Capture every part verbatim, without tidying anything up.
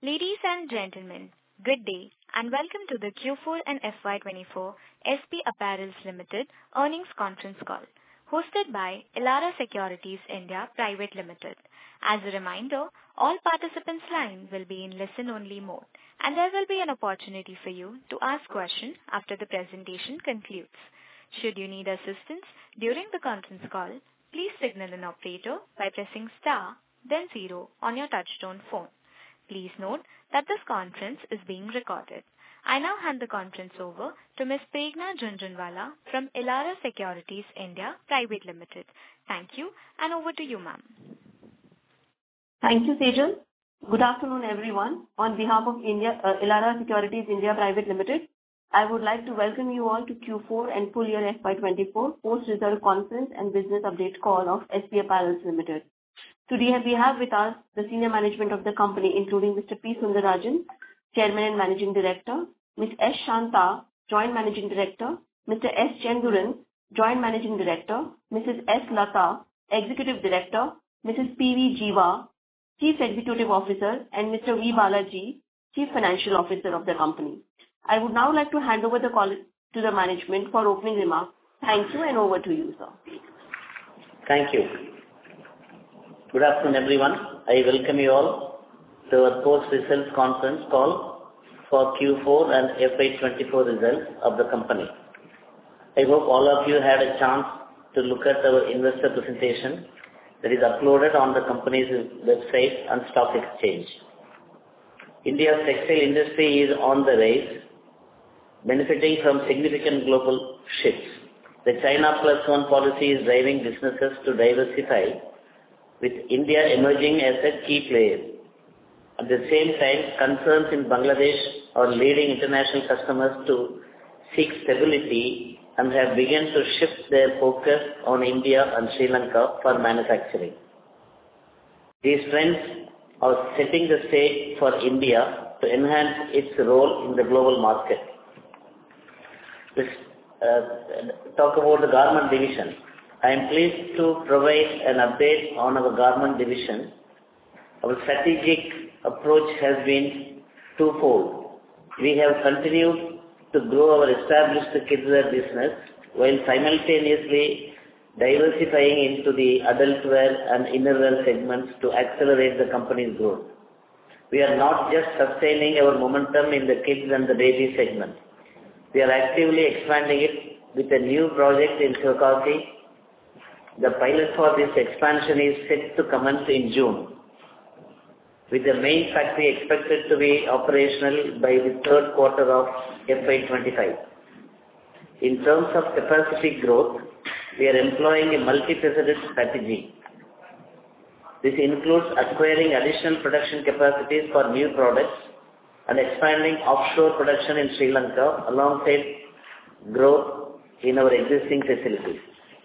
Ladies and gentlemen, good day and welcome to the Q four and F Y twenty-four S P Apparels Limited earnings conference call, hosted by Elara Securities India Private Limited. As a reminder, all participants' line will be in listen-only mode, and there will be an opportunity for you to ask questions after the presentation concludes. Should you need assistance during the conference call, please signal an operator by pressing star, then zero on your touchtone phone. Please note that this conference is being recorded. I now hand the conference over to Miz Prerna Jhunjhunwala from Elara Securities India Private Limited. Thank you, and over to you, ma'am. Thank you, Sejal. Good afternoon, everyone. On behalf of India, uh, Elara Securities India Private Limited, I would like to welcome you all to Q four and full year F Y twenty-four post-result conference and business update call of S P Apparels Limited. Today we have with us the senior management of the company, including Mister P. Sundararajan, Chairman and Managing Director, Miz S. Shanta, Joint Managing Director, Mister S. Chenduran, Joint Managing Director, Missus S. Lata, Executive Director, Missus P. V. Jiva, Chief Executive Officer, and Mister V. Balaji, Chief Financial Officer of the company. I would now like to hand over the call to the management for opening remarks. Thank you, and over to you, sir. Thank you. Good afternoon, everyone. I welcome you all to our post-results conference call for Q four and F Y twenty-four results of the company. I hope all of you had a chance to look at our investor presentation that is uploaded on the company's website and stock exchange. India's textile industry is on the rise, benefiting from significant global shifts. The China Plus One policy is driving businesses to diversify, with India emerging as a key player. At the same time, concerns in Bangladesh are leading international customers to seek stability and have begun to shift their focus on India and Sri Lanka for manufacturing. These trends are setting the stage for India to enhance its role in the global market. Let's uh, talk about the garment division. I am pleased to provide an update on our garment division. Our strategic approach has been twofold. We have continued to grow our established kidswear business while simultaneously diversifying into the adult wear and innerwear segments to accelerate the company's growth. We are not just sustaining our momentum in the kids and the baby segment. We are actively expanding it with a new project in Shivakasi. The pilot for this expansion is set to commence in June, with the main factory expected to be operational by the third quarter of F Y twenty-five. In terms of capacity growth, we are employing a multifaceted strategy. This includes acquiring additional production capacities for new products and expanding offshore production in Sri Lanka alongside growth in our existing facilities.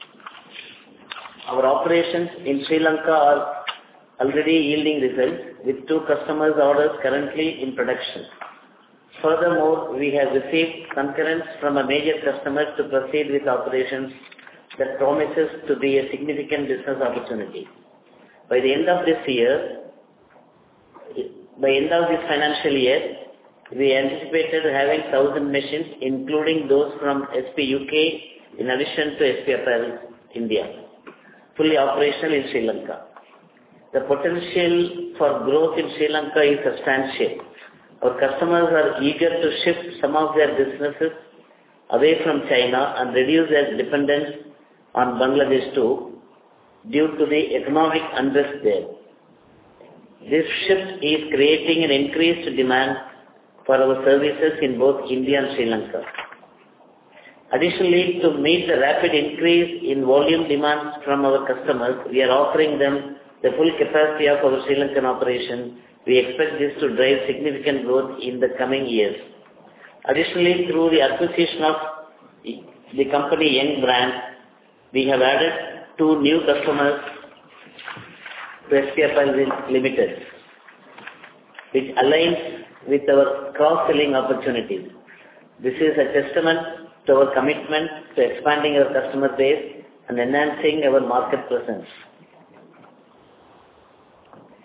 Our operations in Sri Lanka are already yielding results, with two customers' orders currently in production. Furthermore, we have received concurrence from a major customer to proceed with operations that promises to be a significant business opportunity. By the end of this year, by end of this financial year, we anticipated having one thousand machines, including those from S P U K, in addition to S P Apparel India, fully operational in Sri Lanka. The potential for growth in Sri Lanka is substantial. Our customers are eager to shift some of their businesses away from China and reduce their dependence on Bangladesh too, due to the economic unrest there. This shift is creating an increased demand for our services in both India and Sri Lanka. Additionally, to meet the rapid increase in volume demands from our customers, we are offering them the full capacity of our Sri Lankan operation. We expect this to drive significant growth in the coming years. Additionally, through the acquisition of the company Young Brand, we have added two new customers to S P Apparel Limited, which aligns with our cross-selling opportunities. This is a testament to our commitment to expanding our customer base and enhancing our market presence.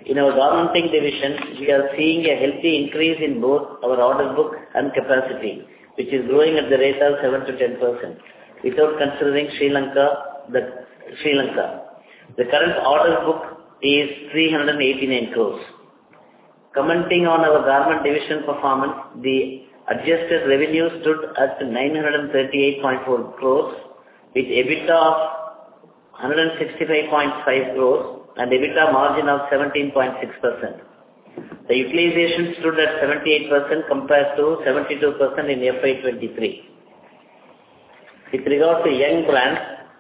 In our garmenting division, we are seeing a healthy increase in both our order book and capacity, which is growing at the rate of seven to ten percent, without considering Sri Lanka. The Sri Lanka. The current order book is three hundred eighty-nine crores. Commenting on our garment division performance, the adjusted revenue stood at nine hundred thirty-eight point four crores, with EBITDA of one hundred sixty-five point five crores and EBITDA margin of seventeen point six percent. The utilization stood at seventy-eight percent compared to seventy-two percent in F Y twenty-three. With regard to young brands,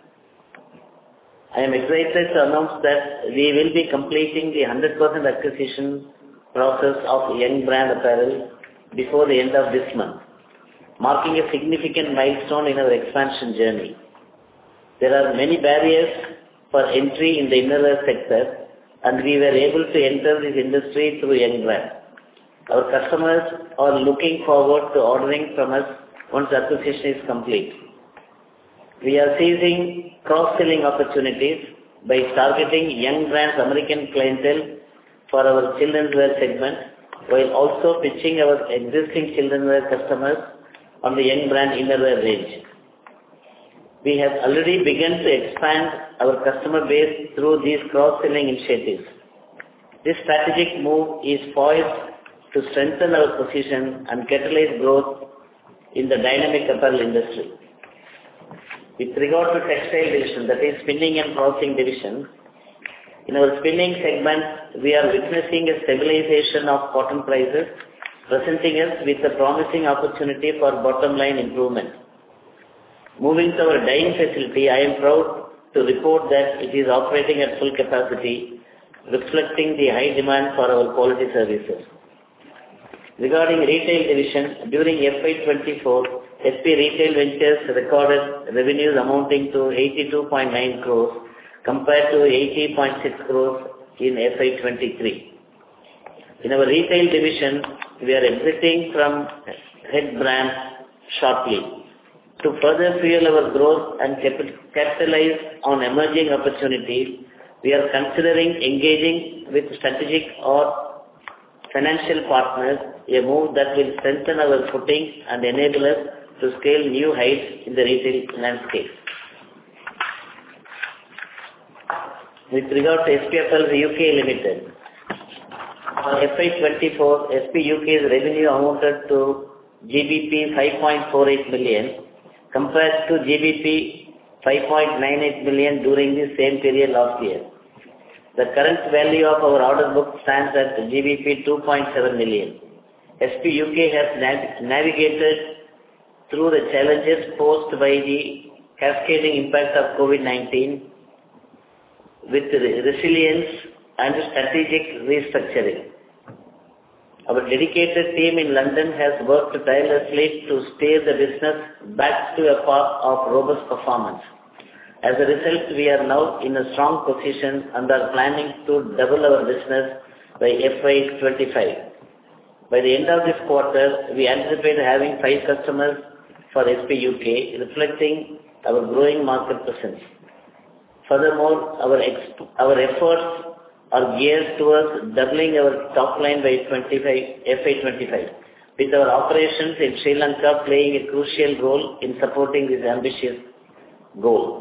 I am excited to announce that we will be completing the one hundred percent acquisition process of young brand apparel before the end of this month, marking a significant milestone in our expansion journey. There are many barriers for entry in the innerwear sector, and we were able to enter this industry through young brand. Our customers are looking forward to ordering from us once the acquisition is complete. We are seizing cross-selling opportunities by targeting young brands' American clientele for our children's wear segment, while also pitching our existing children's wear customers on the young brand innerwear range. We have already begun to expand our customer base through these cross-selling initiatives. This strategic move is poised to strengthen our position and catalyze growth in the dynamic apparel industry. With regard to textile division, that is spinning and processing division, in our spinning segment, we are witnessing a stabilization of cotton prices, presenting us with a promising opportunity for bottom line improvement. Moving to our dyeing facility, I am proud to report that it is operating at full capacity, reflecting the high demand for our quality services. Regarding retail division, during F Y twenty-four, S P Retail Ventures recorded revenues amounting to eighty-two point nine crores compared to eighty point six crores in F Y twenty-three. In our retail division, we are exiting from head brand shortly. To further fuel our growth and capitalize on emerging opportunities, we are considering engaging with strategic or financial partners, a move that will strengthen our footing and enable us to scale new heights in the retail landscape. With regard to S P F L U K Limited, for F Y twenty-four, S P U K's revenue amounted to G B P five point four eight million compared to G B P five point nine eight million during the same period last year. The current value of our order book stands at G B P two point seven million. S P U K has nav- navigated through the challenges posed by the cascading impact of COVID nineteen with re- resilience and strategic restructuring. Our dedicated team in London has worked tirelessly to steer the business back to a path of robust performance. As a result, we are now in a strong position and are planning to double our business by F Y twenty-five. By the end of this quarter, we anticipate having five customers for S P U K, reflecting our growing market presence. Furthermore, our, exp- our efforts are geared towards doubling our top line by F Y twenty-five, with our operations in Sri Lanka playing a crucial role in supporting this ambitious goal.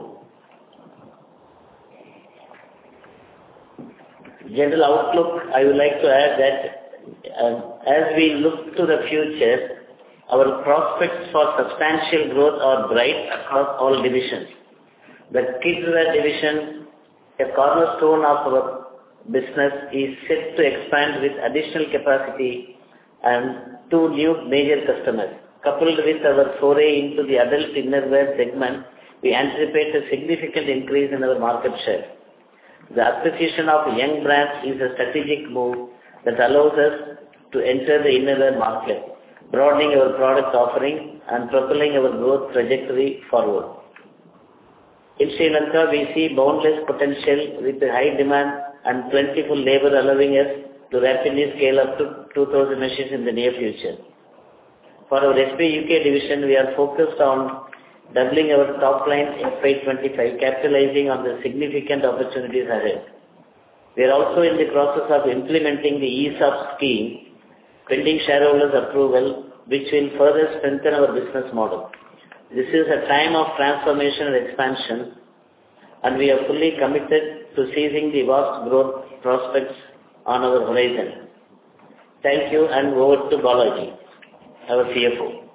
General outlook, I would like to add that uh, as we look to the future, our prospects for substantial growth are bright across all divisions. The kidswear division, a cornerstone of our business, is set to expand with additional capacity and two new major customers. Coupled with our foray into the adult innerwear segment, we anticipate a significant increase in our market share. The acquisition of young brands is a strategic move that allows us to enter the innerwear market, broadening our product offering and propelling our growth trajectory forward. In Sri Lanka, we see boundless potential with high demand and plentiful labor allowing us to rapidly scale up to two thousand machines in the near future. For our S P U K division, we are focused on doubling our top line in F Y twenty-five, capitalizing on the significant opportunities ahead. We are also in the process of implementing the E S O P scheme, pending shareholders' approval, which will further strengthen our business model. This is a time of transformation and expansion, and we are fully committed to seizing the vast growth prospects on our horizon. Thank you, and over to Balaji, our C F O.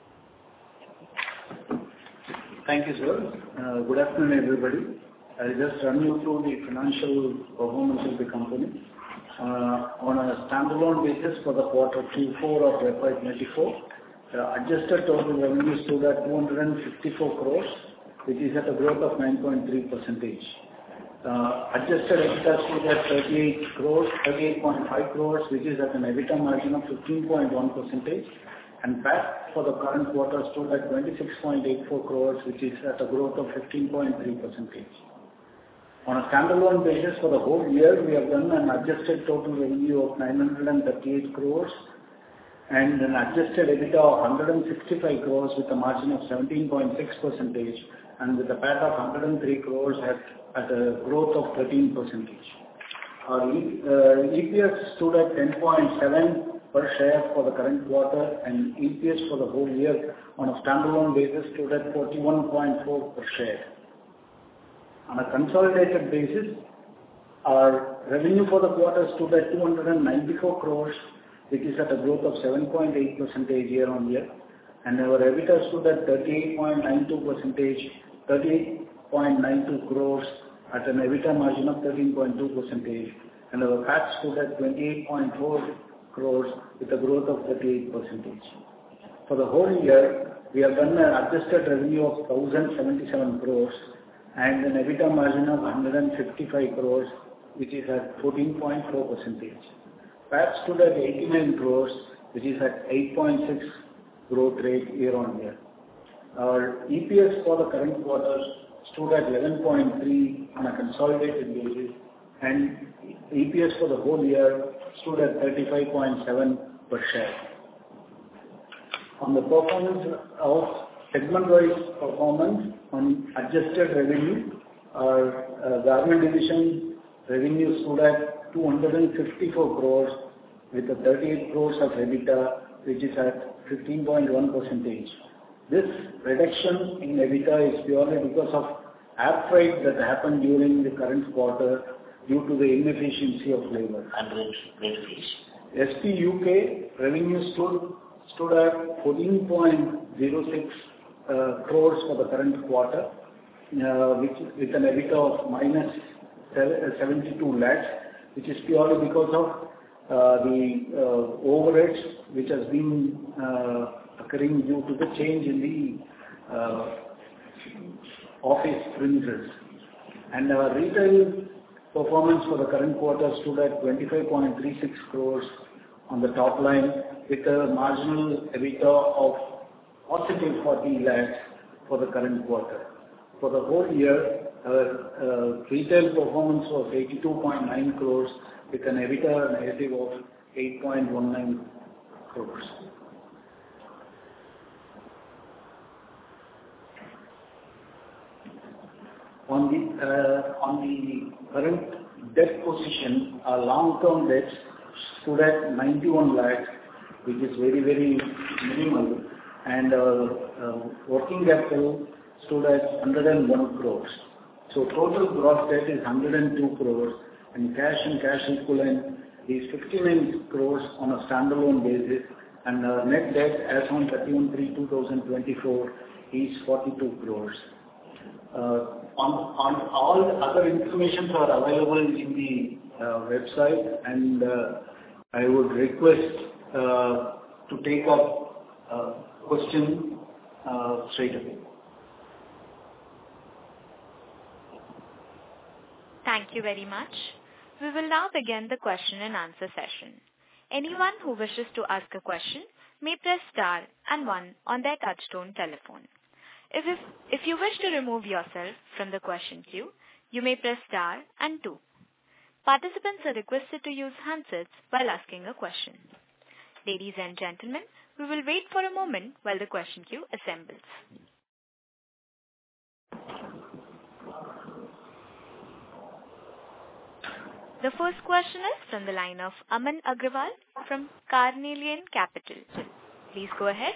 Thank you, sir. Uh, good afternoon, everybody. I'll just run you through the financial performance of the company. Uh, on a standalone basis for the quarter Q four of F Y twenty-four, uh, adjusted total revenue stood at two hundred fifty-four crores, which is at a growth of nine point three percent. Uh, adjusted EBITDA stood at thirty-eight crores, thirty-eight point five crores, which is at an EBITDA margin of fifteen point one percent. And P A T for the current quarter stood at twenty-six point eight four crores, which is at a growth of fifteen point three percent. On a standalone basis for the whole year, we have done an adjusted total revenue of nine hundred thirty-eight crores and an adjusted EBITDA of one hundred sixty-five crores with a margin of seventeen point six percent and with a P A T of one hundred three crores at, at a growth of thirteen percent. Our e, uh, E P S stood at ten point seven per share for the current quarter, and E P S for the whole year on a standalone basis stood at forty-one point four per share. On a consolidated basis, our revenue for the quarter stood at two hundred ninety-four crores, which is at a growth of seven point eight percent year on year, and our EBITDA stood at thirty-eight point nine two percent, thirty-eight point nine two crores at an EBITDA margin of thirteen point two percent, and our P A T stood at twenty-eight point four crores with a growth of thirty-eight percent. For the whole year, we have done an adjusted revenue of one thousand seventy-seven crores and an EBITDA margin of one hundred fifty-five crores, which is at fourteen point four percent. P A T stood at eighty-nine crores, which is at eight point six growth rate year on year. Our E P S for the current quarter stood at eleven point three on a consolidated basis, and E P S for the whole year stood at thirty-five point seven per share. On the performance of segment-wise performance on adjusted revenue, our uh, garment division revenue stood at two hundred fifty-four crores with a thirty-eight crores of EBITDA, which is at fifteen point one percent. This reduction in EBITDA is purely because of air freight that happened during the current quarter due to the inefficiency of labor. And rate S P U K revenue stood, stood at fourteen point zero six uh, crores for the current quarter, uh, which with an EBITDA of minus seventy-two lakhs, which is purely because of uh, the uh, overheads which has been uh, occurring due to the change in the uh, office premises. And our retail performance for the current quarter stood at twenty-five point three six crores on the top line with a marginal EBITDA of positive forty lakhs for the current quarter. For the whole year, our uh, retail performance was eighty-two point nine crores with an EBITDA negative of eight point one nine crores. On the uh, on the current debt position, our long-term debts stood at ninety-one lakhs, which is very, very minimal, and uh, uh, working capital stood at one hundred one crores. So total gross debt is one hundred two crores, and cash and cash equivalent is fifty-nine crores on a standalone basis, and uh, net debt as on thirty-first March two thousand twenty-four is forty-two crores. Uh, on, on all the other information are available in the uh, website, and uh, I would request uh, to take up uh, question uh, straight away. Thank you very much. We will now begin the question and answer session. Anyone who wishes to ask a question may press star and one on their touchtone telephone. If, if, if you wish to remove yourself from the question queue, you may press star and two. Participants are requested to use handsets while asking a question. Ladies and gentlemen, we will wait for a moment while the question queue assembles. The first question is from the line of Aman Agrawal from Carnelian Capital. Please go ahead.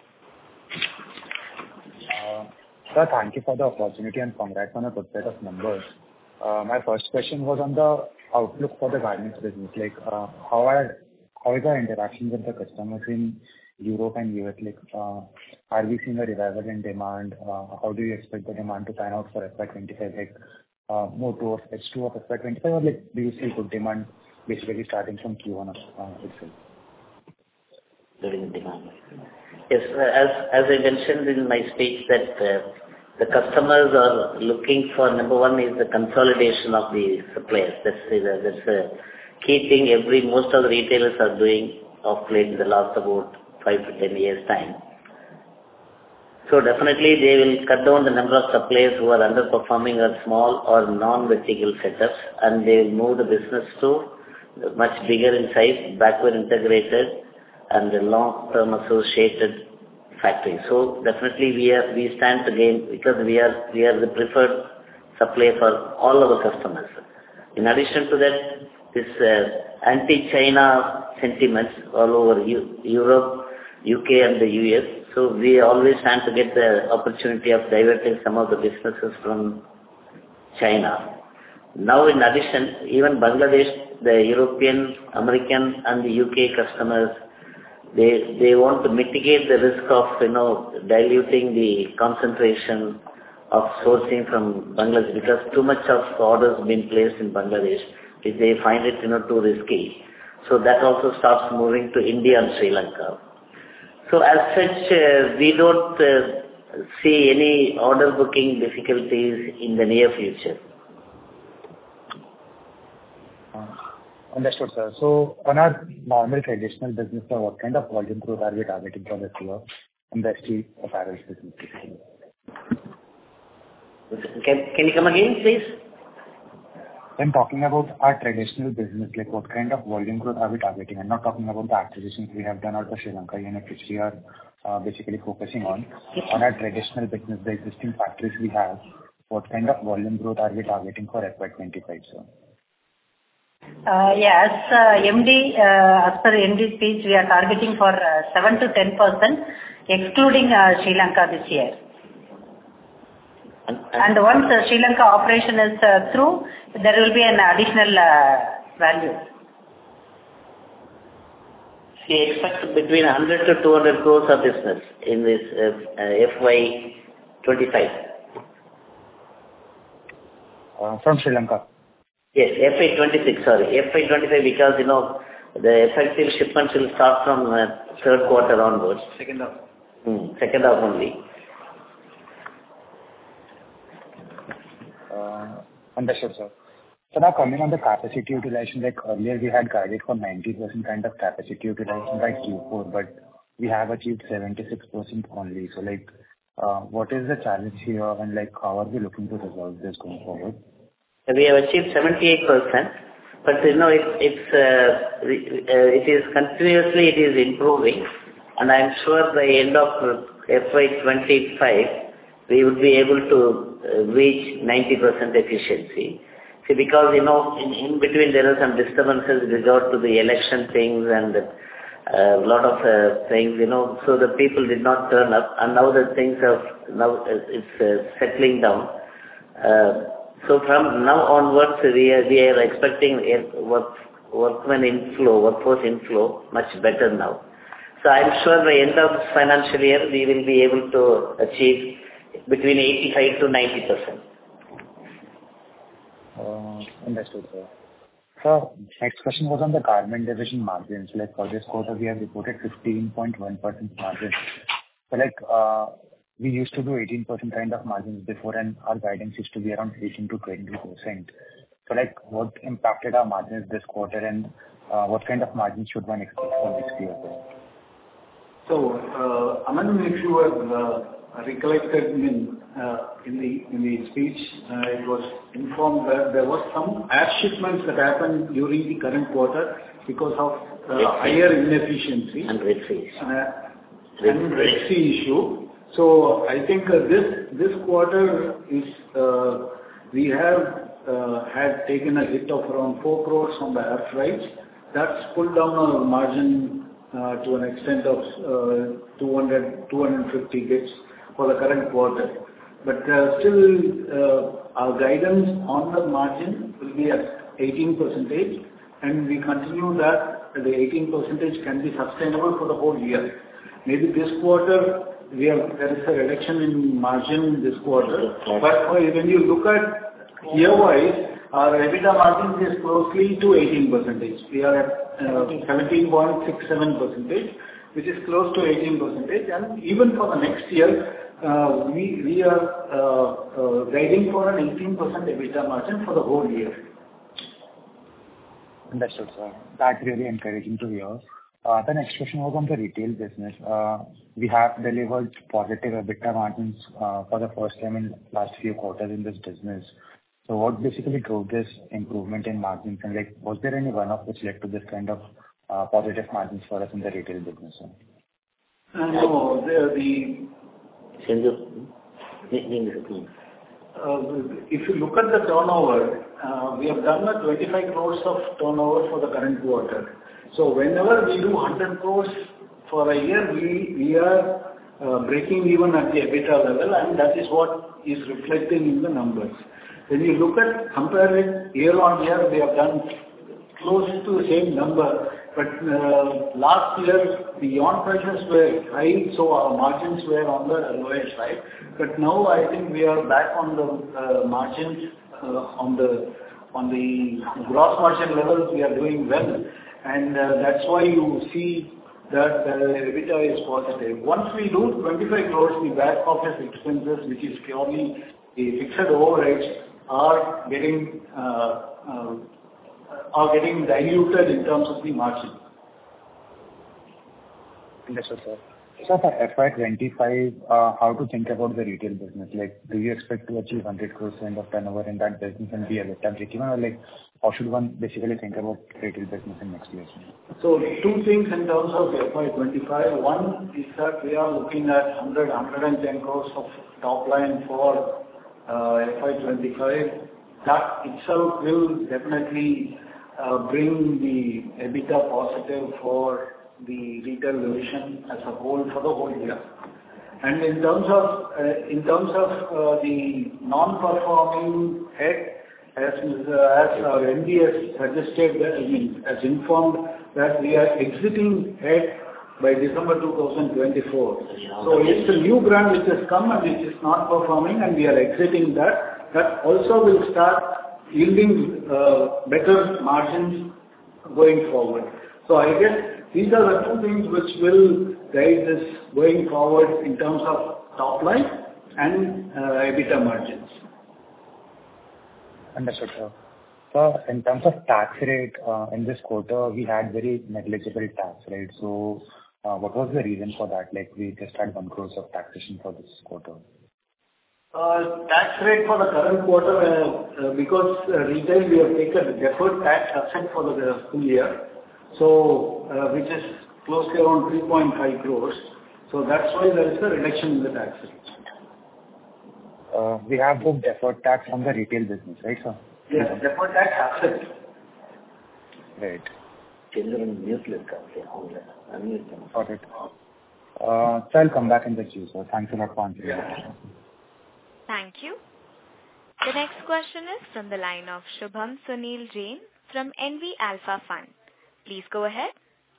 Uh, sir, thank you for the opportunity and congrats on a good set of numbers. Uh, my first question was on the outlook for the garments business. Like, uh, how are how is our interaction with the customers in Europe and U S? Like, uh, are we seeing a revival in demand? Uh, how do you expect the demand to pan out for F Y twenty-five? Like, uh, more towards H two of F Y twenty-five, or like, do you see good demand basically starting from Q one of uh, itself? During demand. Yes, as as I mentioned in my speech that uh, the customers are looking for, number one is the consolidation of the suppliers. That's the that's the key thing. Every most of the retailers are doing of late in the last about five to ten years time. So definitely they will cut down the number of suppliers who are underperforming or small or non-vertical setups, and they will move the business to much bigger in size, backward integrated, and the long-term associated factory. So definitely we are we stand to gain because we are we are the preferred supplier for all our customers. In addition to that, this uh, anti-China sentiments all over U- Europe, U K, and the U S. So we always stand to get the opportunity of diverting some of the businesses from China. Now, in addition, even Bangladesh, the European, American, and the U K customers, They they want to mitigate the risk of, you know, diluting the concentration of sourcing from Bangladesh because too much of orders been placed in Bangladesh. If they find it, you know, too risky. So that also starts moving to India and Sri Lanka. So as such, uh, we don't uh, see any order booking difficulties in the near future. Understood, sir. So on our normal traditional business, sir, what kind of volume growth are we targeting for this year in the street apparel business? Can, can you come again, please? I'm talking about our traditional business, like what kind of volume growth are we targeting? I'm not talking about the acquisitions we have done out of Sri Lanka unit, which we are uh, basically focusing on. On our traditional business, the existing factories we have, what kind of volume growth are we targeting for F Y twenty-five, sir? Uh, yes, uh, M D, uh, as per M D speech, we are targeting for uh, seven to ten percent, excluding uh, Sri Lanka this year. And, and, and once uh, Sri Lanka operation is uh, through, there will be an additional uh, value. We expect between one hundred to two hundred crores of business in this uh, uh, F Y twenty-five. Uh, from Sri Lanka? Yes, F Y twenty-six, sorry. F Y twenty-five because, you know, the effective shipments will start from uh, third quarter onwards. Second half. Hmm, second half only. Uh, understood, sir. So now coming on the capacity utilization, like earlier we had guided for ninety percent kind of capacity utilization by Q four, but we have achieved seventy-six percent only. So like, uh, what is the challenge here and like how are we looking to resolve this going forward? We have achieved seventy-eight percent, but you know, it, it's, uh, it is continuously, it is improving, and I'm sure by end of F Y twenty-five, we would be able to reach ninety percent efficiency. See, because, you know, in, in between there are some disturbances with regard to the election things and a lot of uh, things, you know, so the people did not turn up, and now the things have, now it's uh, settling down. Uh, So from now onwards, we are, we are expecting a work, workman inflow, workforce inflow much better now. So I'm sure by end of this financial year, we will be able to achieve between eighty-five to ninety percent. Uh, understood, sir. So next question was on the garment division margins. Like for this quarter, we have reported fifteen point one percent margin. So like, uh, we used to do eighteen percent kind of margins before, and our guidance used to be around eighteen to twenty percent. So like, what impacted our margins this quarter, and uh, what kind of margins should one expect for next year? So, uh, Aman, if you have uh, recollected in, uh, in the in the speech, uh, it was informed that there was some air shipments that happened during the current quarter because of uh, higher inefficiency and Red Sea uh, and Red Sea issue. So I think uh, this this quarter is uh, we have uh, had taken a hit of around four crores on the air freights. That's pulled down our margin uh, to an extent of uh, two hundred, two hundred fifty bits for the current quarter. But uh, still, uh, our guidance on the margin will be at eighteen percent, and we continue that the eighteen percent can be sustainable for the whole year. Maybe this quarter, we have, there is a reduction in margin this quarter, but when you look at year-wise, our EBITDA margin is closely to eighteen percent. We are at uh, seventeen point six seven percent, which is close to eighteen percent. And even for the next year, uh, we, we are uh, uh, guiding for an eighteen percent EBITDA margin for the whole year. Understood, sir. That's really encouraging to hear. Uh, the next question was on the retail business. Uh, we have delivered positive EBITDA margins uh, for the first time in last few quarters in this business. So what basically drove this improvement in margins, and like, was there any one-off which led to this kind of uh, positive margins for us in the retail business? Sir? Uh, no, the, the uh, if you look at the turnover, uh, we have done a twenty-five crores of turnover for the current quarter. So whenever we do one hundred crores for a year, we, we are uh, breaking even at the EBITDA level, and that is what is reflecting in the numbers. When you look at, compare it year on year, we have done close to the same number, but uh, last year the yarn prices were high, so our margins were on the lower side. But now I think we are back on the uh, margins, uh, on the on the gross margin levels, we are doing well. And uh, that's why you see that uh, EBITDA is positive. Once we do twenty-five crores, the back office expenses, which is purely the fixed overheads, are getting uh, uh, are getting diluted in terms of the margin. Understood, sir. So for F Y twenty-five, uh, how to think about the retail business? Like, do you expect to achieve one hundred crores kind of turnover in that business and be a EBITDA breakeven, or like, how should one basically think about retail business in next year? So two things in terms of F Y twenty-five. One is that we are looking at one hundred, one hundred ten crores of top line for uh, F Y twenty-five. That itself will definitely uh, bring the EBITDA positive for the retail division as a whole for the whole year. And in terms of uh, in terms of uh, the non-performing head, as uh, as our M D has suggested, that, I mean, has informed that we are exiting head by December two thousand twenty-four. So it's a new brand which has come and which is not performing, and we are exiting that. That also will start yielding uh, better margins going forward. So I guess these are the two things which will guide this going forward in terms of top line and uh, EBITDA margins. Understood, sir. So in terms of tax rate, uh, in this quarter, we had very negligible tax rate. So uh, what was the reason for that? Like, we just had one crores of taxation for this quarter. Uh, tax rate for the current quarter, uh, uh, because uh, retail, we have taken a deferred tax asset for the uh, full year. So, uh, which is close to around three point five crores. So that's why there is a reduction in the tax rate. Uh, we have booked deferred tax on the retail business, right, sir? Yes, deferred tax asset. Right. Got Got it. Uh, so I'll come back in the queue, sir. Thanks a lot for answering the question. Thank you. The next question is from the line of Shubham Sunil Jain from N V Alpha Fund. Please go ahead.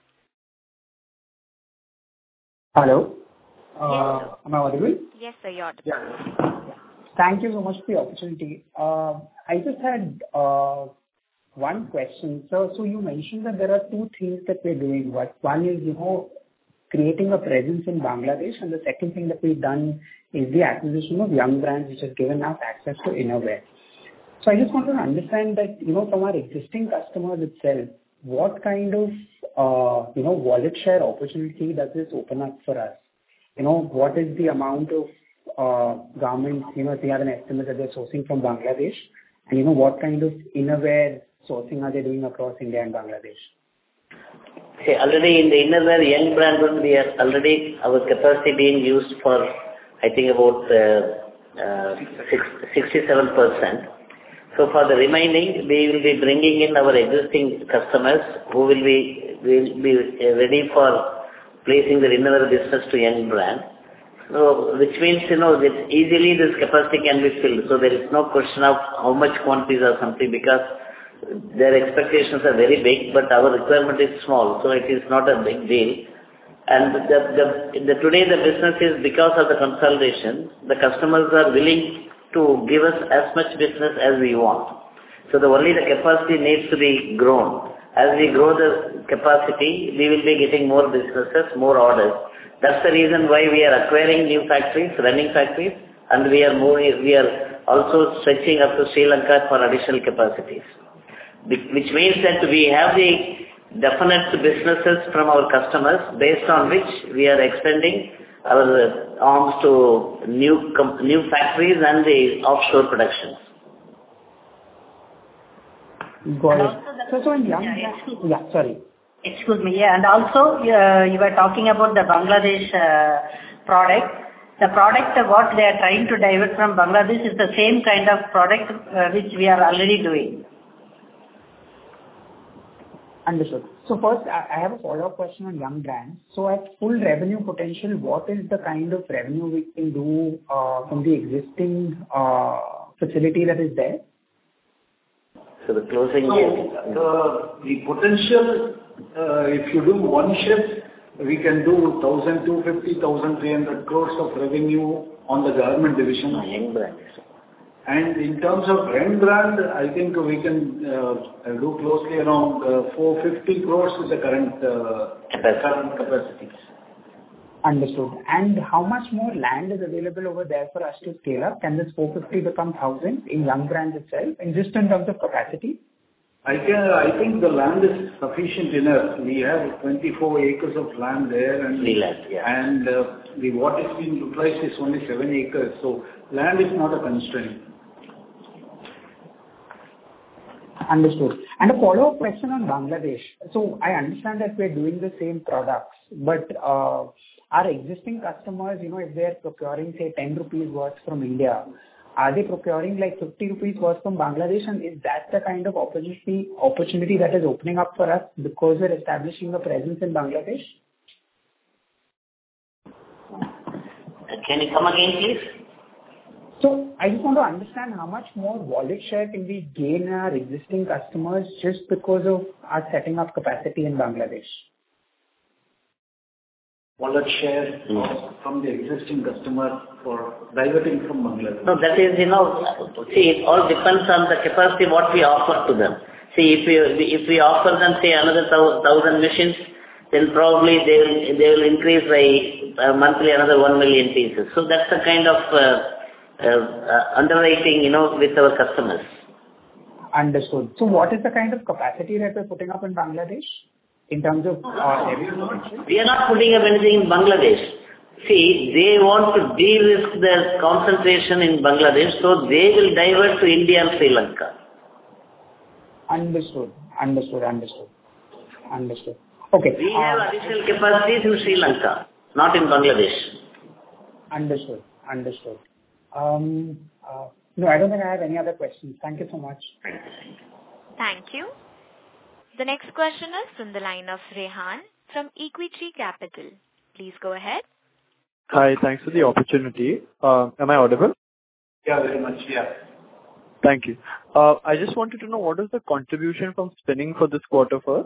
Hello. Yes, Uh, sir. am I audible? Yes, sir, you're audible. Yeah. Thank you so much for the opportunity. Uh, I just had uh, one question. So, so you mentioned that there are two things that we're doing. What one is, you know, creating a presence in Bangladesh, and the second thing that we've done is the acquisition of Young Brands, which has given us access to innerwear. So I just want to understand that, you know, from our existing customers itself, what kind of, uh, you know, wallet share opportunity does this open up for us? You know, what is the amount of uh, garments, you know, if we have an estimate that they're sourcing from Bangladesh, and, you know, what kind of innerwear sourcing are they doing across India and Bangladesh? See, already in the innerwear, Young Brand, we are already, our capacity being used for, I think, about uh, uh, sixty-seven percent. So So for the remaining, we will be bringing in our existing customers who will be will be ready for placing the renewal business to young brand. So which means, you know, that easily this capacity can be filled. So there is no question of how much quantities or something, because their expectations are very big, but our requirement is small, so it is not a big deal. And the, the, the today the business is, because of the consolidation, the customers are willing to give us as much business as we want. So the only the capacity needs to be grown. As we grow the capacity, we will be getting more businesses, more orders. That's the reason why we are acquiring new factories, running factories, and we are moving, we are also stretching up to Sri Lanka for additional capacities. Which means that we have the definite businesses from our customers, based on which we are extending our arms to new new factories and the offshore productions. Got it. So, so in young, Yeah, yeah, sorry. Excuse me. Yeah, and also, uh, you were talking about the Bangladesh uh, product. The product, uh, what they are trying to divert from Bangladesh is the same kind of product uh, which we are already doing. Understood. So first, I I have a follow-up question on young brands. So at full revenue potential, what is the kind of revenue we can do uh, from the existing uh, facility that is there? So the closing So, is... uh, the potential, uh, if you do one shift, we can do one thousand two hundred fifty, one thousand three hundred crores of revenue on the garment division. Young brands. And in terms of Rembrandt, I think we can uh, do closely around uh, four hundred fifty crores is the current, uh, current capacity. Understood. And how much more land is available over there for us to scale up? Can this four hundred fifty become one thousand in young brands itself, and just in terms of capacity? I can, I think the land is sufficient enough. We have twenty-four acres of land there, and Land, yeah. and uh, the what is being utilized is only seven acres. So land is not a constraint. Understood. And a follow-up question on Bangladesh. So I understand that we're doing the same products, but uh, our existing customers, you know, if they're procuring, say, ten rupees worth from India, are they procuring like fifty rupees worth from Bangladesh? And is that the kind of opportunity opportunity that is opening up for us because we're establishing a presence in Bangladesh? Can you come again, please? So I just want to understand how much more wallet share can we gain our existing customers just because of our setting up capacity in Bangladesh? Wallet share mm. from the existing customer for diverting from Bangladesh. No, that is, you know, see, it all depends on the capacity what we offer to them. See, if we if we offer them, say, another thousand machines, then probably they will they will increase by uh, monthly another one million pieces. So that's the kind of uh, uh, uh, underwriting, you know, with our customers. Understood. So what is the kind of capacity that we're putting up in Bangladesh in terms of uh, revenue? We are not putting up anything in Bangladesh. See, they want to de-risk their concentration in Bangladesh, so they will divert to India and Sri Lanka. Understood. Understood. Understood. Understood. Okay. We have uh, additional capacities in Sri Lanka, not in Bangladesh. Understood. Understood. Um, uh, no, I don't think I have any other questions. Thank you so much. Thank you. The next question is from the line of Rehan from Equitree Capital. Please go ahead. Hi, thanks for the opportunity. Uh, am I audible? Yeah, very much. Yeah. Thank you. Uh, I just wanted to know what is the contribution from spinning for this quarter first?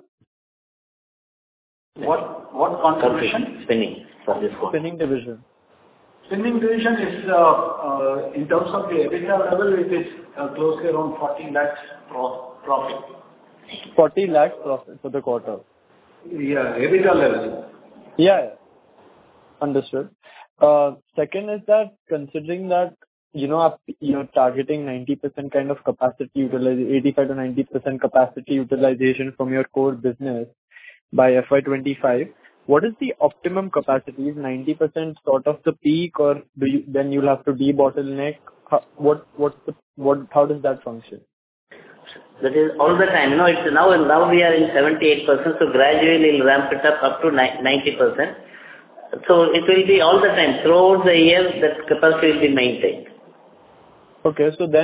What what contribution? Spinning for this quarter. Spinning division. Spinning division is, uh, uh, in terms of the EBITDA level, it is uh, closely around forty lakhs pro- profit. forty lakh profit for the quarter. Yeah, EBITDA level. Yeah, yeah. Understood. Uh, second is that considering that, you know, up- you're targeting ninety percent kind of capacity utilization, eighty-five to ninety percent capacity utilization from your core business by F Y twenty-five, what is the optimum capacity? Is ninety percent sort of the peak, or do you, then you'll have to de-bottleneck? How, what, what's the, what, how does that function? That is all the time. You know, it's now, now we are in seventy-eight percent, so gradually we'll ramp it up up to ninety percent. So it will be all the time. Throughout the year, that capacity will be maintained. Okay, so then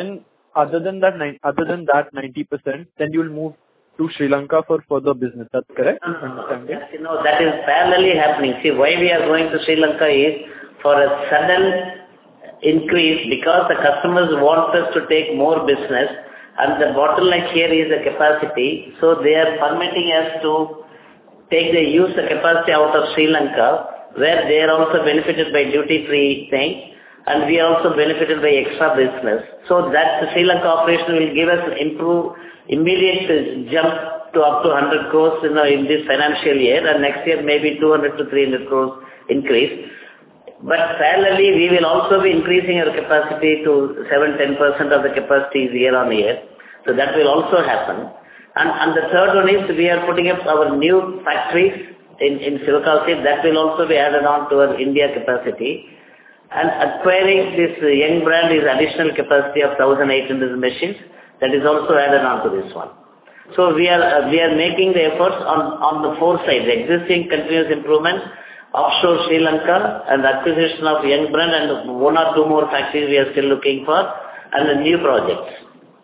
other than that, nine, other than that ninety percent, then you'll move to Sri Lanka for further business. That's correct? No, no, no. Yes, you know, that is parallelly happening. See, why we are going to Sri Lanka is for a sudden increase because the customers want us to take more business, and the bottleneck here is the capacity. So they are permitting us to take the use the capacity out of Sri Lanka, where they are also benefited by duty-free thing, and we are also benefited by extra business. So that the Sri Lanka operation will give us improve immediate jump to up to one hundred crores, you know, in this financial year, and next year maybe two hundred to three hundred crores increase. But parallelly, we will also be increasing our capacity to seven to ten percent of the capacity year on year. So that will also happen. And, and the third one is we are putting up our new factories in, in Sivakasi. That will also be added on to our India capacity. And acquiring this young brand is additional capacity of one thousand eight hundred machines. That is also added on to this one. So we are, uh, we are making the efforts on, on the four sides: existing continuous improvement, offshore Sri Lanka, and acquisition of young brand, and one or two more factories we are still looking for, and the new projects.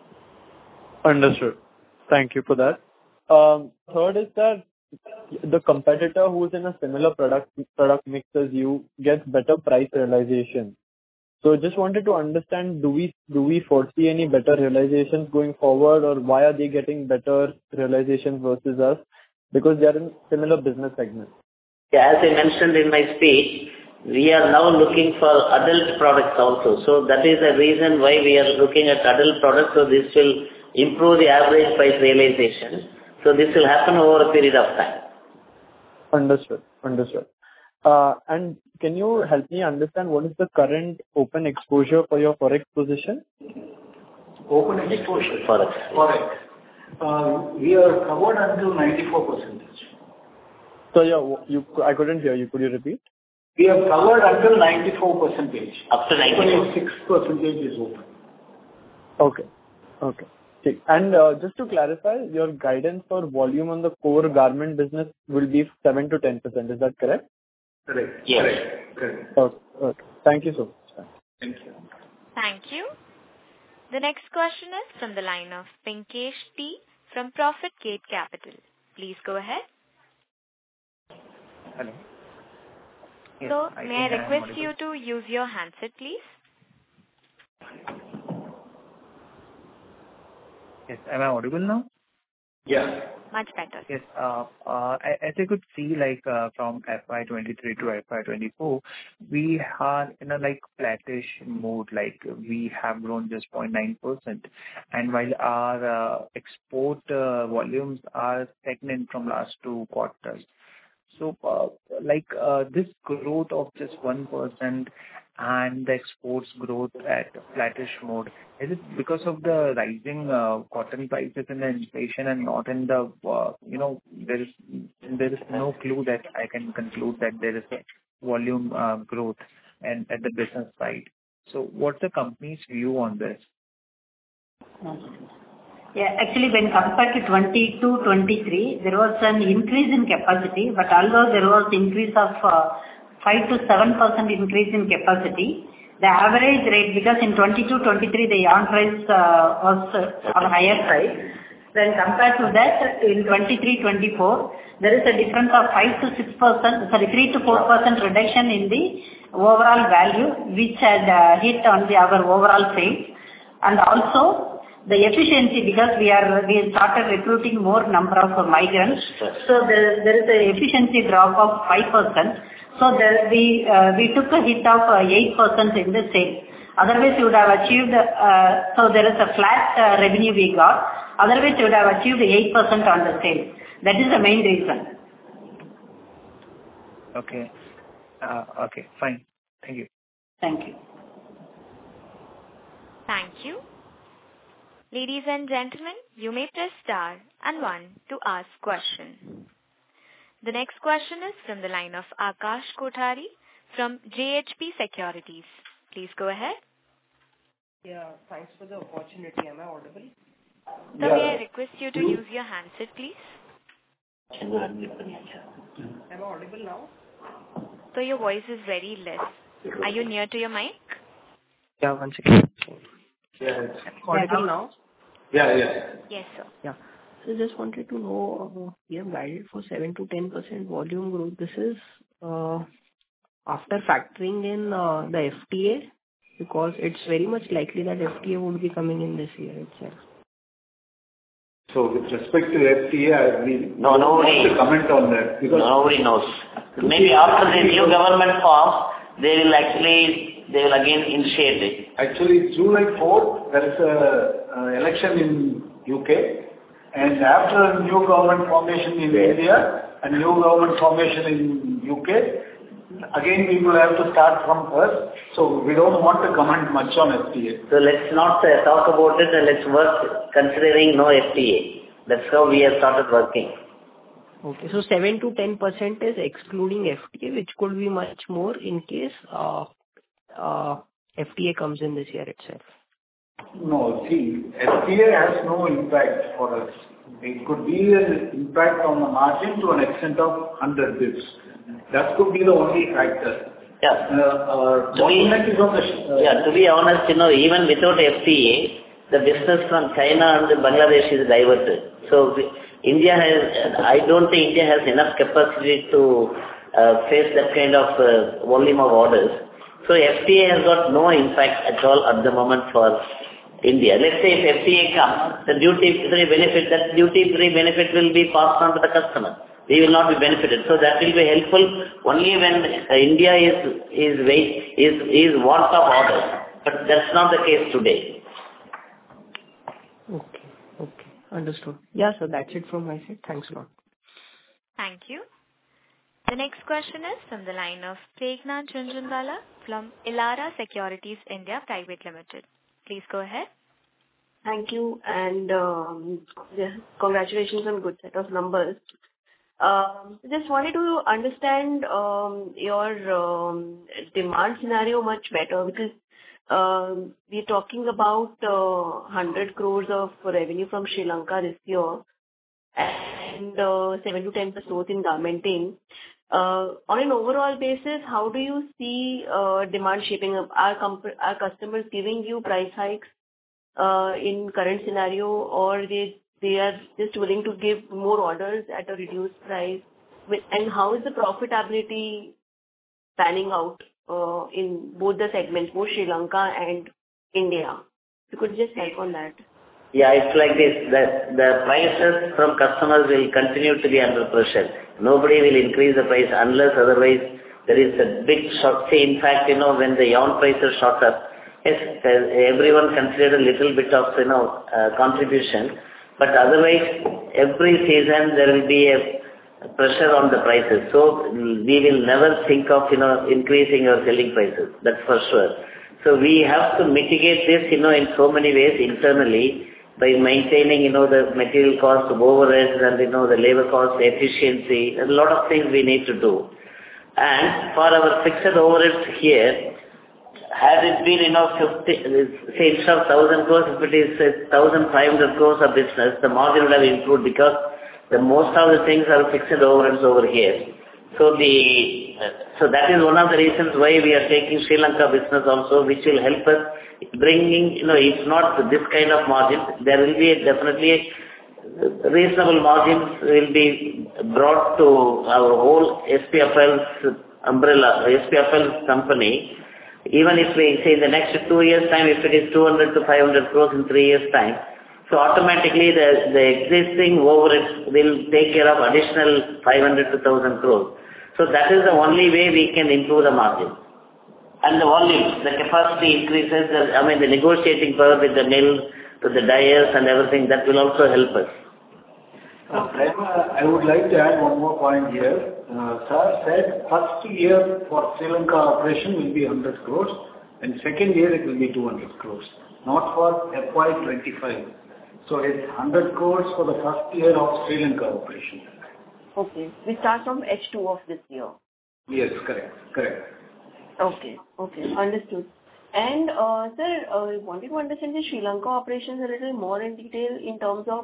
Understood. Thank you for that. Um, third is that the competitor who is in a similar product product mix as you gets better price realization. So just wanted to understand, do we do we foresee any better realizations going forward, or why are they getting better realizations versus us? Because they are in similar business segments. Yeah, as I mentioned in my speech, we are now looking for adult products also. So that is the reason why we are looking at adult products. So this will improve the average price realization. So this will happen over a period of time. Understood. Understood. Uh, and can you help me understand what is the current open exposure for your forex position? Open exposure? Forex. Forex. Uh, we are covered until ninety-four percent. So yeah, you, I couldn't hear you. Could you repeat? We are covered until ninety-four percent. Up to ninety-four. six percent is open. Okay. Okay. Okay. And uh, just to clarify, your guidance for volume on the core garment business will be seven to ten percent. Is that correct? Correct. Yes. Correct. Correct. Okay. Okay. Thank you so much. Thank you. Thank you. The next question is from the line of Pinkesh T from Profit Gate Capital. Please go ahead. Hello. Yes, So, I may I think I am request you to use your handset, please? Yes, am I audible now? Yeah. Much better. Yes. Uh, uh, as I could see, like uh, from F Y twenty-three to F Y twenty-four, we are in a like flattish mode. Like we have grown just zero point nine percent, and while our uh, export uh, volumes are stagnant from last two quarters. So, uh, like uh, this growth of just one percent and the exports growth at flattish mode, is it because of the rising uh, cotton prices and the inflation, and not in the, uh, you know, there is there is no clue that I can conclude that there is a volume uh, growth and at the business side. So, what's the company's view on this? Yeah, actually, when compared to twenty-two twenty-three, there was an increase in capacity, but although there was increase of uh, five to seven percent increase in capacity, the average rate, because in twenty-two twenty-three the yarn price uh, was uh, on higher side, then compared to that, in twenty-three twenty-four, there is a difference of five to six percent, sorry, three to four percent reduction in the overall value, which had uh, hit on the our overall sales. And also, the efficiency, because we are we started recruiting more number of migrants, so there, there is a efficiency drop of five percent. So there we uh, we took a hit of uh, eight percent in the sales. Otherwise, we would have achieved. Uh, so there is a flat uh, revenue we got. Otherwise, we would have achieved eight percent on the sales. That is the main reason. Okay. Uh, okay. Fine. Thank you. Thank you. Thank you. Ladies and gentlemen, you may press star and one to ask question. The next question is from the line of Akash Kothari from J H P Securities. Please go ahead. Yeah, thanks for the opportunity. Am I audible? So yeah. May I request you to use your handset, please? Am I audible now? So your voice is very less. Are you near to your mic? Yeah, one second. Yeah. Audible now? Yeah, yeah. Yes, sir. Yeah. So just wanted to know, uh, you have guided for seven to ten percent volume growth. This is uh, after factoring in uh, the F T A, because it's very much likely that F T A would be coming in this year itself. So with respect to F T A, I mean, No, nobody want to comment on that because nobody knows. Maybe after the new government forms, they will actually, they will again initiate it. Actually, July fourth, there is a, a election in U K, and after new government formation in India and new government formation in U K, again we will have to start from first. So we don't want to comment much on F T A. So let's not uh, talk about it and let's work considering no F T A. That's how we have started working. Okay, so seven to ten percent is excluding F T A, which could be much more in case uh, uh, F T A comes in this year itself. No, see, F T A has no impact for us. It could be an impact on the margin to an extent of one hundred basis points. That could be the only factor. Yeah. Uh, uh, to, be, is on the, uh, yeah, to be honest, you know, even without F T A, the business from China and Bangladesh is diverted. So we, India has, I don't think India has enough capacity to uh, face that kind of uh, volume of orders. So F T A has got no impact at all at the moment for India. Let's say if F T A comes, the duty-free benefit, that duty-free benefit will be passed on to the customer. We will not be benefited. So that will be helpful only when uh, India is is wait, is is want of orders. But that's not the case today. Okay, okay, understood. Yeah, so that's it from my side. Thanks a lot. Thank you. The next question is from the line of Preghna Jhunjhunwala from Elara Securities India Private Limited. Please go ahead. Thank you, and um, yeah, congratulations on good set of numbers. Um, just wanted to understand um, your um, demand scenario much better, because um, we're talking about uh, one hundred crores of revenue from Sri Lanka this year and uh, seven to ten percent growth in garmenting. Uh, on an overall basis, how do you see uh, demand shaping up? Are, comp- are customers giving you price hikes uh, in current scenario, or they they are just willing to give more orders at a reduced price? And how is the profitability panning out uh, in both the segments, both Sri Lanka and India? You could just help on that. Yeah, it's like this. The, the prices from customers will continue to be under pressure. Nobody will increase the price unless otherwise there is a big shock. See, in fact, you know, when the yarn prices shot up, yes, everyone considered a little bit of, you know, uh, contribution. But otherwise, every season there will be a pressure on the prices. So we will never think of, you know, increasing our selling prices. That's for sure. So we have to mitigate this, you know, in so many ways internally by maintaining, you know, the material cost, overheads, and, you know, the labor cost, efficiency. A lot of things we need to do. And for our fixed overheads here, had it been, you know, fifty, say instead of one thousand crores, if it is one thousand five hundred crores of business, the margin would have improved because the most of the things are fixed overheads over here. So the, so that is one of the reasons why we are taking Sri Lanka business also, which will help us bringing, you know, if not this kind of margin, there will be a definitely a reasonable margins will be brought to our whole S P F L's umbrella, S P F L company. Even if we say in the next two years' time, if it is two hundred to five hundred crores in three years' time, so automatically the, the existing overheads will take care of additional five hundred to one thousand crores. So that is the only way we can improve the margin. And the volume, the capacity increases, the, I mean the negotiating power with the mill, to the dyers and everything, that will also help us. Okay. I would like to add one more point here. Uh, sir said first year for Sri Lanka operation will be one hundred crores and second year it will be two hundred crores, not for F Y twenty-five. So it's one hundred crores for the first year of Sri Lanka operation. Okay. We start from H two of this year. Yes, correct, correct. Okay, okay, understood. And uh, sir, uh, I wanted to understand the Sri Lanka operations a little more in detail in terms of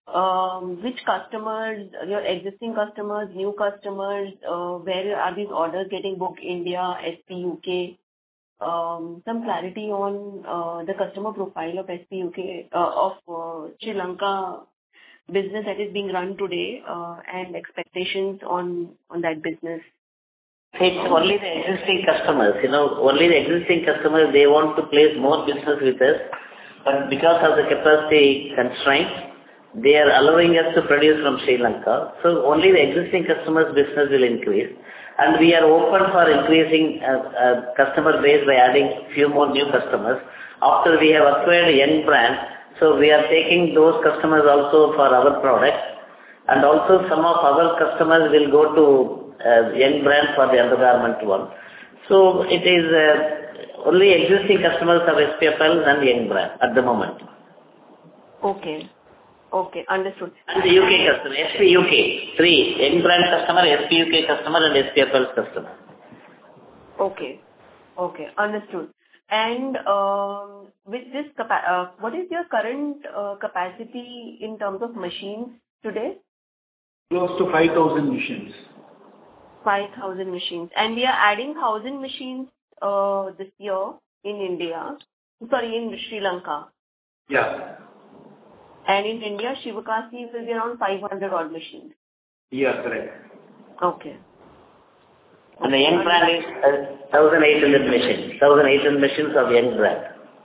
um, which customers, your existing customers, new customers, uh, where are these orders getting booked, India, S P, U K? um, some clarity on uh, the customer profile of S P U K, uh, of uh, Sri Lanka business that is being run today, uh, and expectations on on that business? It's only the existing customers. You know, only the existing customers, they want to place more business with us, but because of the capacity constraints, they are allowing us to produce from Sri Lanka. So only the existing customers' business will increase. And we are open for increasing uh, uh, customer base by adding few more new customers. After we have acquired a young brand, so we are taking those customers also for our products. And also some of our customers will go to uh, young brand for the undergarment one. So it is uh, only existing customers of S P F L and young brand at the moment. Okay. Okay, understood. And the U K customer, S P U K, three, young brand customer, S P U K customer and S P F L customer. Okay, okay, understood. And um, with this, capa- uh, what is your current uh, capacity in terms of machines today? Close to five thousand machines. five thousand machines. And we are adding one thousand machines uh, this year in India, sorry, in Sri Lanka. Yeah. And in India, Shivakasi will be around five hundred odd machines. Yeah, correct. Okay. And the young brand is uh, one thousand eight hundred machines, one thousand eight hundred machines of young brand.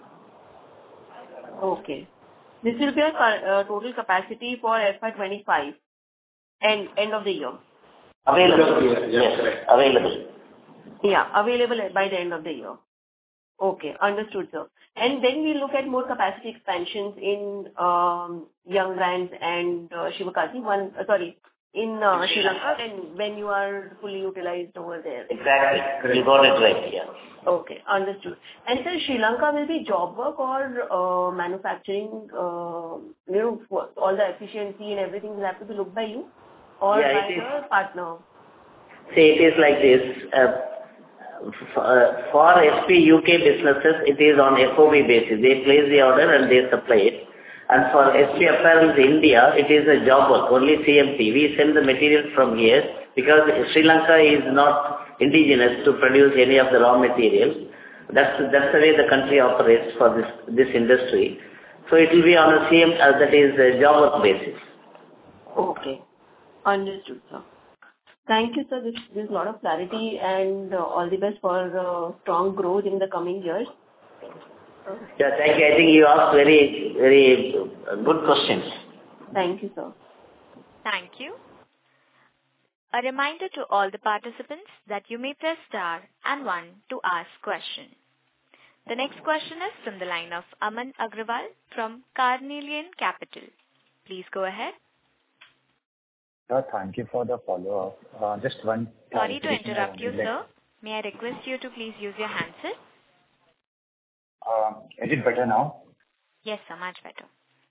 Okay. This will be our uh, total capacity for F Y twenty-five, end, end of the year. Available, yes, yes, yes, available. Yeah, available by the end of the year. Okay, understood, sir. And then we look at more capacity expansions in um, young brands and uh, Shivakasi, one, uh, sorry, in uh, Sri Lanka, and when you are fully utilized over there. Exactly, you got it right, yeah. Okay, understood. And sir, Sri Lanka will be job work or uh, manufacturing, uh, you know, for all the efficiency and everything will have to be looked by you or Yeah, by it is. the partner? See, it is like this. Uh, for, for S P U K businesses, it is on F O B basis. They place the order and they supply it. And for S P Apparel India, it is a job work, only C M T. We send the material from here because Sri Lanka is not indigenous to produce any of the raw materials. That's, that's the way the country operates for this, this industry. So it will be on a C M, uh, that is a job work basis. Okay, understood, sir. Thank you, sir. This gives a lot of clarity and uh, all the best for uh, strong growth in the coming years. Yeah, thank you. I think you asked very, very good questions. Thank you, sir. Thank you. A reminder to all the participants that you may press star and one to ask question. The next question is from the line of Aman Agrawal from Carnelian Capital. Please go ahead. Sir, thank you for the follow-up. Uh, just one... Sorry to interrupt you, sir. May I request you to please use your handset? Uh, is it better now? Yes, sir, much better.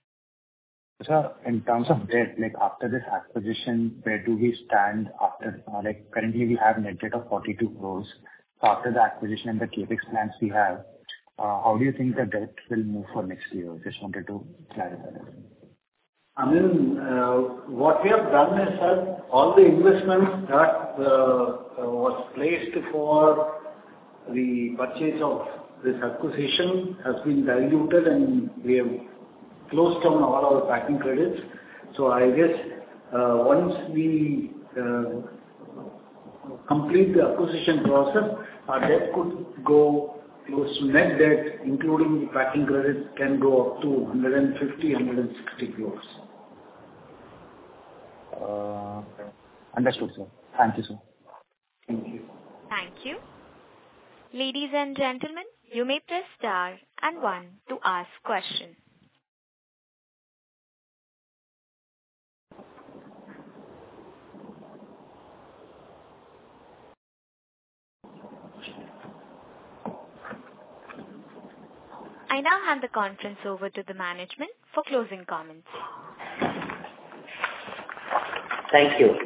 Sir, in terms of debt, like after this acquisition, where do we stand after, uh, like currently we have net debt of forty-two crores. So after the acquisition and the capex plans we have, uh, how do you think the debt will move for next year? Just wanted to clarify that. I mean, uh, what we have done is that all the investments that uh, uh, was placed for the purchase of this acquisition has been diluted and we have closed down all our packing credits. So I guess uh, once we uh, complete the acquisition process, our debt could go close to net debt, including the packing credits, can go up to one hundred fifty, one hundred sixty crores. Uh, understood, sir. Thank you, sir. Thank you. Thank you. Ladies and gentlemen, you may press star and one to ask question. I now hand the conference over to the management for closing comments. Thank you.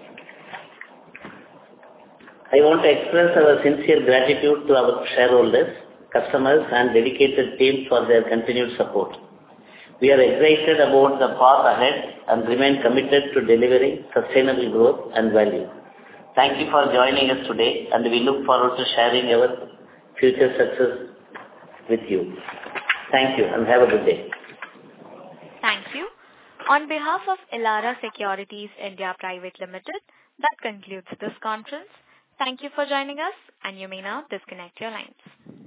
I want to express our sincere gratitude to our shareholders, customers, and dedicated team for their continued support. We are excited about the path ahead and remain committed to delivering sustainable growth and value. Thank you for joining us today, and we look forward to sharing our future success with you. Thank you and have a good day. Thank you. On behalf of Elara Securities India Private Limited, that concludes this conference. Thank you for joining us, and you may now disconnect your lines.